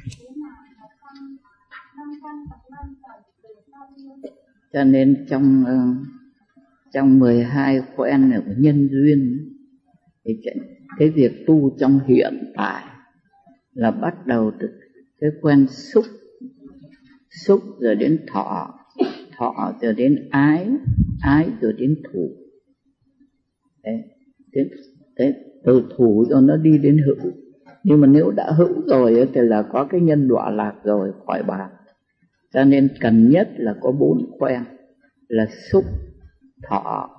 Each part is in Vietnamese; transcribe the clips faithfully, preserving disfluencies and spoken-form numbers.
Cho nên trong trong mười hai khoen của nhân duyên thì cái việc tu trong hiện tại là bắt đầu từ cái khoen xúc, xúc rồi đến thọ, thọ rồi đến ái, ái rồi đến thủ. Đấy, thế, thế, từ thủ cho nó đi đến hữu. Nhưng mà nếu đã hữu rồi thì là có cái nhân đọa lạc rồi, khỏi bàn. Cho nên cần nhất là có bốn khoen là xúc, thọ,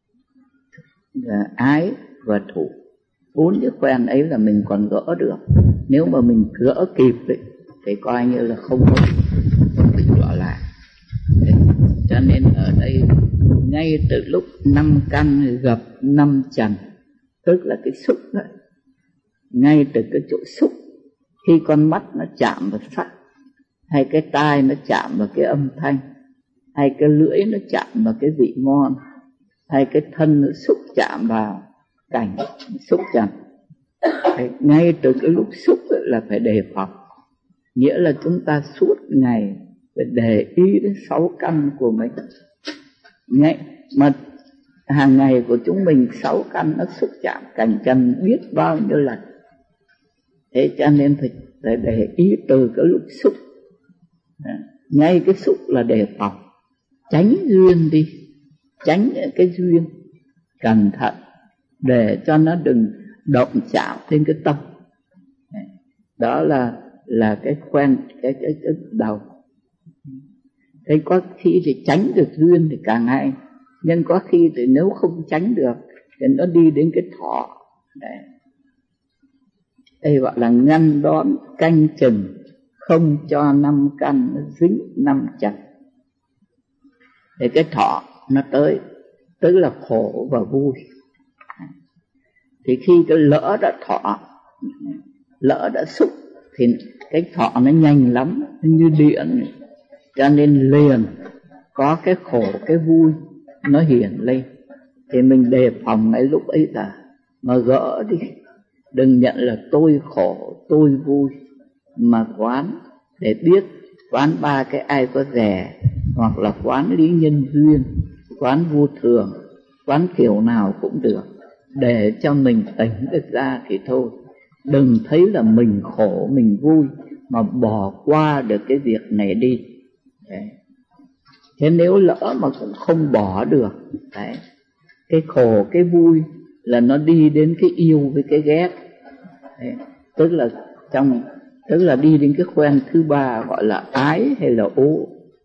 ái và thủ. Bốn cái khoen ấy là mình còn gỡ được. Nếu mà mình gỡ kịp ấy, thì coi như là không có không bị đọa lạc. Cho nên ở đây ngay từ lúc năm căn gặp năm trần, tức là cái xúc đó, ngay từ cái chỗ xúc, khi con mắt nó chạm vào sắc, hay cái tai nó chạm vào cái âm thanh, hay cái lưỡi nó chạm vào cái vị ngon, hay cái thân nó xúc chạm vào cảnh xúc trần, ngay từ cái lúc xúc là phải đề phòng. Nghĩa là chúng ta suốt ngày phải để ý đến sáu căn của mình. Ngay mà hàng ngày của chúng mình sáu căn nó xúc chạm cảnh trần biết bao nhiêu lần. Thế cho nên phải, phải để ý từ cái lúc xúc. Ngay cái xúc là đề phòng, tránh duyên đi, tránh cái duyên, cẩn thận để cho nó đừng động chạm đến cái tâm. Đó là là cái quen cái cái, cái đầu. Thế có khi thì tránh được duyên thì càng hay, nhưng có khi thì nếu không tránh được thì nó đi đến cái thọ. Đấy. Đây gọi là ngăn đón canh chừng, không cho năm căn nó dính năm trần. Thì cái thọ nó tới, tức là khổ và vui. Thì khi cái lỡ đã thọ, lỡ đã xúc, thì cái thọ nó nhanh lắm, nó như điện. Cho nên liền có cái khổ, cái vui nó hiện lên. Thì mình đề phòng ngay lúc ấy là mà gỡ đi. Đừng nhận là tôi khổ, tôi vui, mà quán để biết, quán ba cái ai có rẻ, hoặc là quán lý nhân duyên, quán vô thường, quán kiểu nào cũng được, để cho mình tỉnh được ra thì thôi. Đừng thấy là mình khổ, mình vui mà bỏ qua được cái việc này đi. Đấy. Thế nếu lỡ mà cũng không bỏ được, đấy, cái khổ, cái vui là nó đi đến cái yêu với cái ghét. Đấy. Tức là trong tức là đi đến cái khoen thứ ba gọi là ái hay là ố.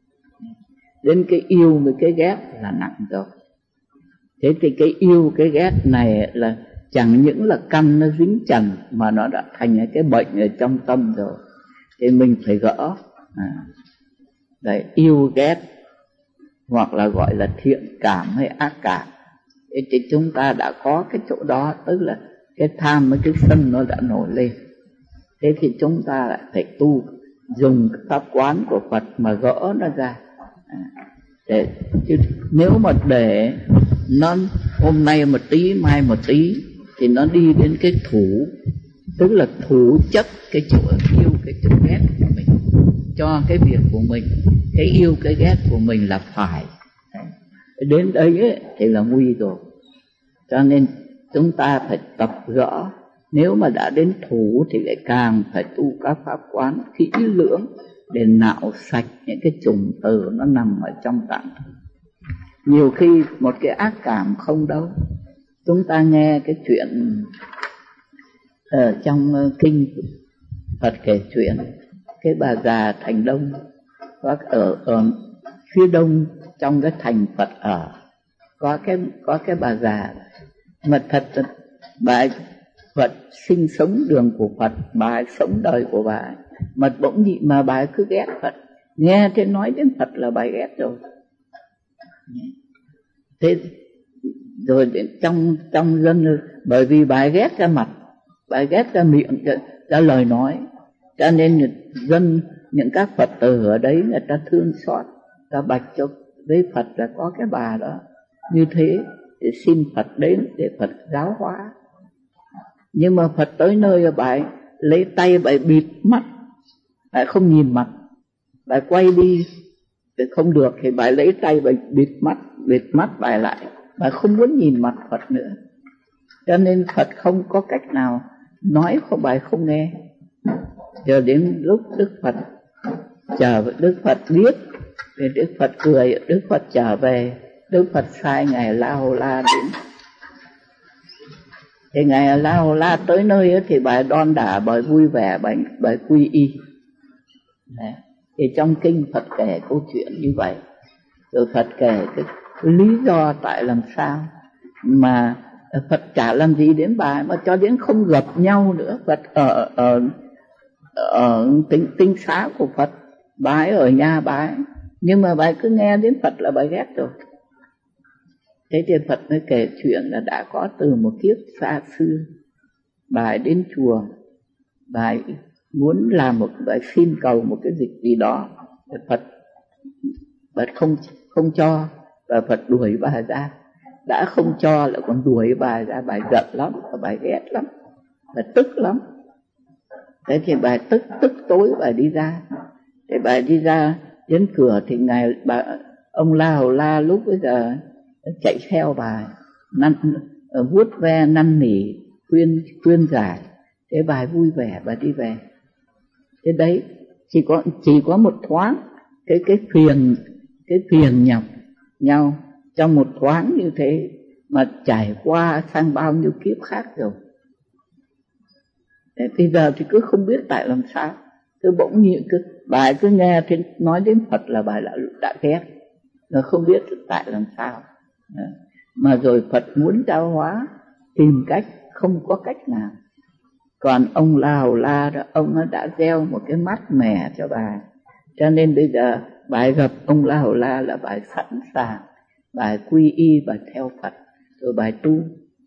Đến cái yêu với cái ghét là nặng rồi. Thế thì cái yêu cái ghét này là chẳng những là căn nó dính trần, mà nó đã thành cái bệnh ở trong tâm rồi. Thì mình phải gỡ. À. Đấy, yêu ghét hoặc là gọi là thiện cảm hay ác cảm. Thế thì chúng ta đã có cái chỗ đó, tức là cái tham với cái sân nó đã nổi lên. Thế thì chúng ta lại phải tu, dùng cái pháp quán của Phật mà gỡ nó ra. À, để, chứ nếu mà để nó hôm nay một tí, mai một tí, thì nó đi đến cái thủ, tức là thủ chấp cái chỗ yêu, cái chỗ ghét của mình, cho cái việc của mình, cái yêu, cái ghét của mình là phải. Đến đây ấy, thì là nguy rồi. Cho nên chúng ta phải tập gỡ. Nếu mà đã đến thủ thì lại càng phải tu các pháp quán kỹ lưỡng để nạo sạch những cái chủng tử nó nằm ở trong tạng. Nhiều khi một cái ác cảm không đâu. Chúng ta nghe cái chuyện ở trong kinh Phật kể chuyện cái bà già thành Đông, có ở, ở phía đông trong cái thành Phật ở, có cái có cái bà già mà thật bà ấy, Phật sinh sống đường của Phật, bà ấy sống đời của bà ấy, mà bỗng nhị mà bà ấy cứ ghét Phật, nghe thế nói đến Phật là bà ấy ghét rồi. Thế rồi trong trong dân, bởi vì bà ấy ghét ra mặt, bà ấy ghét ra miệng, ra, ra lời nói, cho nên dân những các Phật tử ở đấy người ta thương xót, ta bạch cho với Phật là có cái bà đó như thế, để xin Phật đến để Phật giáo hóa. Nhưng mà Phật tới nơi bà ấy lấy tay bà ấy bịt mắt, bà không nhìn mặt, bà quay đi, thì không được thì bà lấy tay bà bịt mắt, bịt mắt bà lại, bà không muốn nhìn mặt Phật nữa. Cho nên Phật không có cách nào nói không, bà không nghe. Giờ đến lúc Đức Phật chờ, Đức Phật biết, thì Đức Phật cười, Đức Phật trở về, Đức Phật sai ngài La Hầu La đến. Thì ngài La Hầu La tới nơi ấy, thì bà đon đả, bà vui vẻ, bà, bà quy y. Đấy. Thì trong kinh Phật kể câu chuyện như vậy, rồi Phật kể cái, cái lý do tại làm sao mà Phật chả làm gì đến bà, mà cho đến không gặp nhau nữa. Phật ở ở ở tinh tinh xá của Phật, bà ấy ở nhà bà ấy, nhưng mà bà ấy cứ nghe đến Phật là bà ghét rồi. Thế thì Phật mới kể chuyện là đã có từ một kiếp xa xưa, bà ấy đến chùa, bà ấy muốn làm một, bà ấy xin cầu một cái dịch gì đó, Phật Phật không không cho, và Phật đuổi bà ra. Đã không cho lại còn đuổi bà ra, bà giận lắm, bà ghét lắm, bà tức lắm. Thế thì bà tức tức tối bà đi ra. Thế bà đi ra đến cửa thì ngài bà ông La Hầu La lúc bây giờ chạy theo bà, năn vuốt ve năn nỉ khuyên khuyên giải. Thế bà vui vẻ bà đi về. Thế đấy, chỉ có chỉ có một thoáng cái cái phiền cái phiền nhập nhau trong một thoáng như thế mà trải qua sang bao nhiêu kiếp khác rồi. Thế bây giờ thì cứ không biết tại làm sao, cứ bỗng nhiên cứ bà cứ nghe thì nói đến Phật là bà đã đã ghét, rồi không biết tại làm sao. Mà rồi Phật muốn giáo hóa, tìm cách không có cách nào. Còn ông La Hầu La đó, ông đã gieo một cái mát mẻ cho bà, cho nên bây giờ bà gặp ông La Hầu La là bà sẵn sàng, bà quy y, bà theo Phật, rồi bà tu.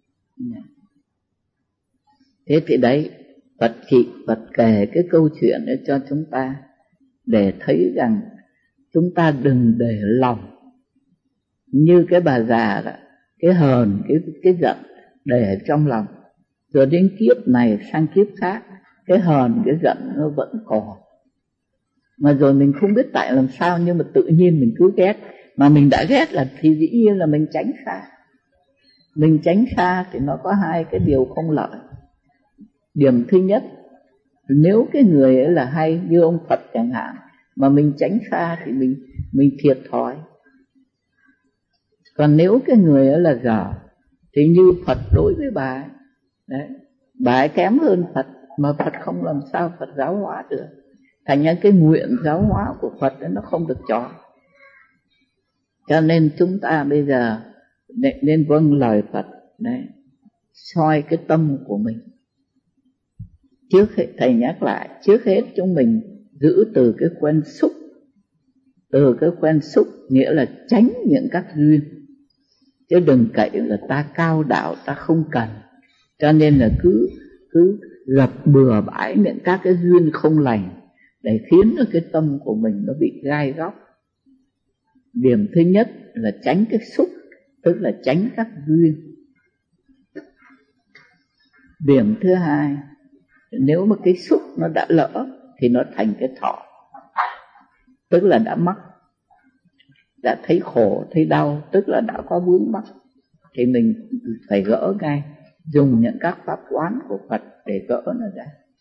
Thế thì đấy, Phật chỉ Phật kể cái câu chuyện đó cho chúng ta để thấy rằng chúng ta đừng để lòng như cái bà già đó, cái hờn, cái cái giận để trong lòng, rồi đến kiếp này sang kiếp khác cái hờn cái giận nó vẫn còn, mà rồi mình không biết tại làm sao, nhưng mà tự nhiên mình cứ ghét. Mà mình đã ghét là thì dĩ nhiên là mình tránh xa. Mình tránh xa thì nó có hai cái điều không lợi. Điểm thứ nhất, nếu cái người ấy là hay như ông Phật chẳng hạn, mà mình tránh xa thì mình mình thiệt thòi. Còn nếu cái người ấy là dở thì như Phật đối với bà ấy, đấy, bà ấy kém hơn Phật, mà Phật không làm sao Phật giáo hóa được. Thành ra cái nguyện giáo hóa của Phật ấy nó không được tròn. Cho nên chúng ta bây giờ nên vâng lời Phật, đấy, soi cái tâm của mình. Trước hết, thầy nhắc lại, trước hết chúng mình giữ từ cái quen xúc. Từ cái quen xúc nghĩa là tránh những các duyên, chứ đừng cậy là ta cao đạo, ta không cần. Cho nên là cứ cứ gặp bừa bãi những các cái duyên không lành, để khiến cho cái tâm của mình nó bị gai góc. Điểm thứ nhất là tránh cái xúc, tức là tránh các duyên. Điểm thứ hai, nếu mà cái xúc nó đã lỡ thì nó thành cái thọ, tức là đã mắc, đã thấy khổ, thấy đau, tức là đã có vướng mắc, thì mình phải gỡ ngay, dùng những các pháp quán của Phật để gỡ nó ra.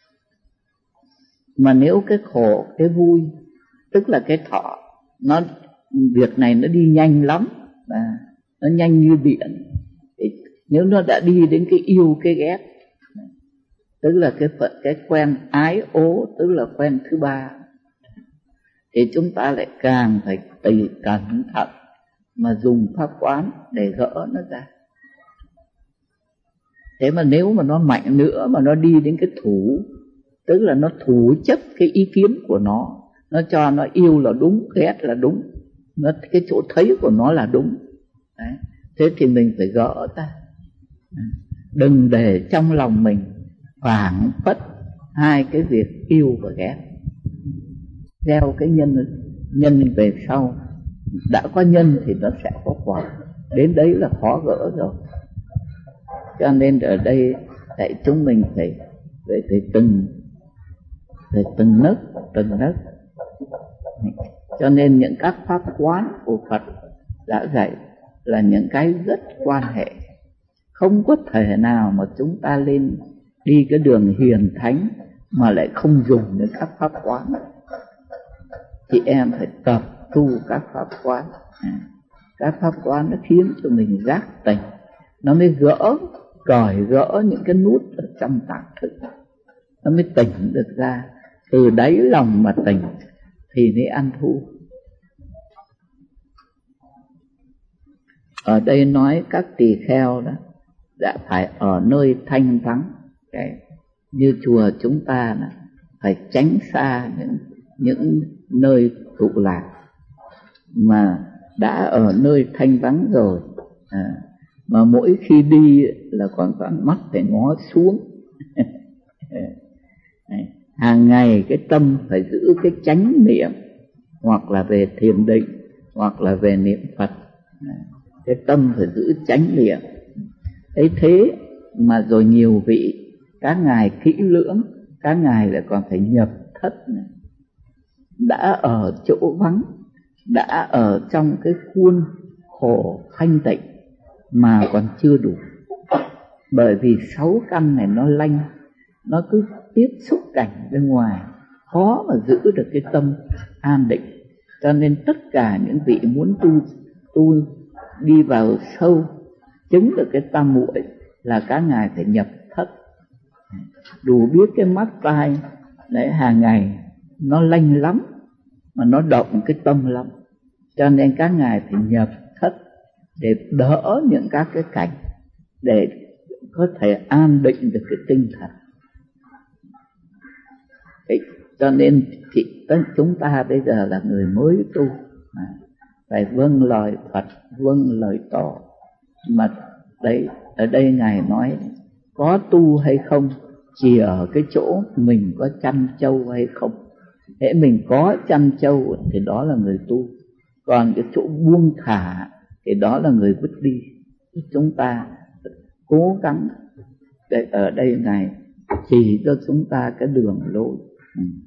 Mà nếu cái khổ, cái vui, tức là cái thọ, nó việc này nó đi nhanh lắm, và nó nhanh như điện. Thì nếu nó đã đi đến cái yêu, cái ghét, tức là cái phật cái quen ái ố, tức là quen thứ ba, thì chúng ta lại càng phải tỉ cẩn thận mà dùng pháp quán để gỡ nó ra. Thế mà nếu mà nó mạnh nữa mà nó đi đến cái thủ, tức là nó thủ chấp cái ý kiến của nó, nó cho nó yêu là đúng, ghét là đúng, nó cái chỗ thấy của nó là đúng. Đấy. Thế thì mình phải gỡ ta, đừng để trong lòng mình phảng phất hai cái việc yêu và ghét. Gieo cái nhân nhân về sau, đã có nhân thì nó sẽ có quả, đến đấy là khó gỡ rồi. Cho nên ở đây tại chúng mình phải phải, phải từng về từng nấc từng nấc. Cho nên những các pháp quán của Phật đã dạy là những cái rất quan hệ. Không có thể nào mà chúng ta lên đi cái đường hiền thánh mà lại không dùng những các pháp quán. Chị em phải tập tu các pháp quán. Các pháp quán nó khiến cho mình giác tỉnh, nó mới gỡ, cởi gỡ những cái nút ở trong tạng thức, nó mới tỉnh được ra. Từ đáy lòng mà tỉnh thì mới ăn thu. Ở đây nói các tỳ kheo đó đã phải ở nơi thanh vắng. Cái như chùa chúng ta là phải tránh xa những những nơi tụ lạc, mà đã ở nơi thanh vắng rồi à, mà mỗi khi đi là còn còn mắt phải ngó xuống. Hàng ngày cái tâm phải giữ cái chánh niệm, hoặc là về thiền định, hoặc là về niệm Phật. Cái tâm phải giữ chánh niệm. Ấy thế mà rồi nhiều vị các ngài kỹ lưỡng, các ngài lại còn phải nhập thất này. Đã ở chỗ vắng, đã ở trong cái khuôn khổ thanh tịnh mà còn chưa đủ. Bởi vì sáu căn này nó lanh, nó cứ tiếp xúc cảnh bên ngoài, khó mà giữ được cái tâm an định. Cho nên tất cả những vị muốn tu tu đi vào sâu, chứng được cái tam muội là các ngài phải nhập thất. Đủ biết cái mắt tai đấy hàng ngày nó lanh lắm, mà nó động cái tâm lắm. Cho nên các ngài phải nhập thất để đỡ những các cái cảnh, để có thể an định được cái tinh thần. Đấy, cho nên chị, chúng ta bây giờ là người mới tu, phải vâng lời Phật, vâng lời tỏ. Mà đấy, ở đây ngài nói có tu hay không chỉ ở cái chỗ mình có chăn trâu hay không. Hễ mình có chăn trâu thì đó là người tu, còn cái chỗ buông thả thì đó là người vứt đi. Chúng ta cố gắng để ở đây ngài chỉ cho chúng ta cái đường lối. Ừ.